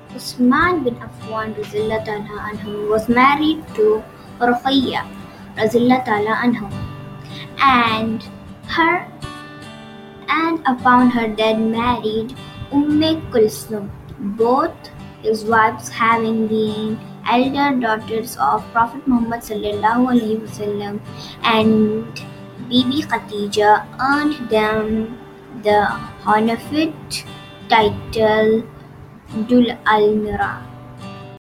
Usman bin Affan anhu was married to Ruqayya anhu, and her and upon her death married Kulsum, both his wives having been elder daughters of Prophet Muhammad and Bibi Khatija earned them the Hanafid title Dul al-Mira.